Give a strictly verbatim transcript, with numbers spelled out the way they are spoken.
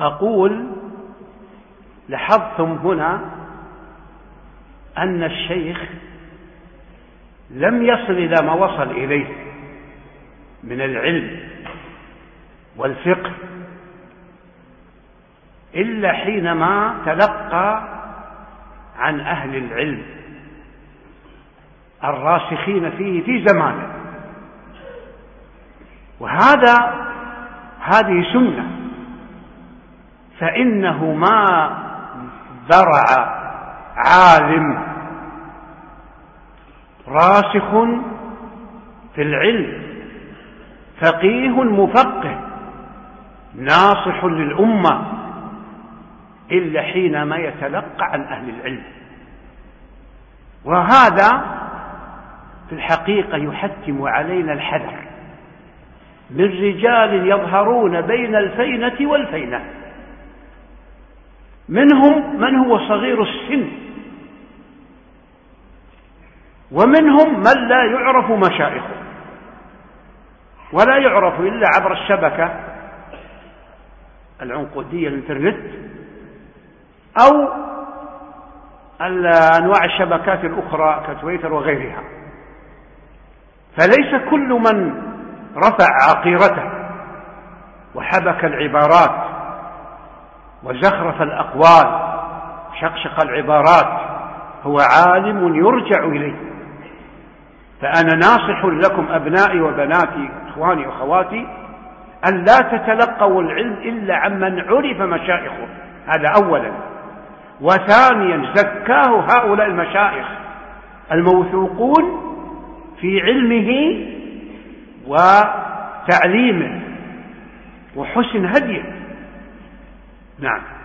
أقول لاحظتم هنا أن الشيخ لم يصل إلى ما وصل إليه من العلم والفقه إلا حينما تلقى عن أهل العلم الراسخين فيه في زمانه، وهذا هذه سنة، فإنه ما ذرع عالم راسخ في العلم فقيه مفقه ناصح للأمة إلا حينما يتلقى عن أهل العلم. وهذا في الحقيقة يحتم علينا الحذر من رجال يظهرون بين الفينة والفينة، منهم من هو صغير السن، ومنهم من لا يعرف مشايخه ولا يعرف إلا عبر الشبكة العنقودية الإنترنت أو أنواع الشبكات الأخرى كتويتر وغيرها. فليس كل من رفع عقيرته وحبك العبارات وزخرف الأقوال شقشق العبارات هو عالم يرجع إليه. فأنا ناصح لكم أبنائي وبناتي إخواني وأخواتي أن لا تتلقوا العلم إلا عمن عرف مشايخه، هذا أولا. وثانيا زكاه هؤلاء المشايخ الموثوقون في علمه وتعليمه وحسن هديه. نعم.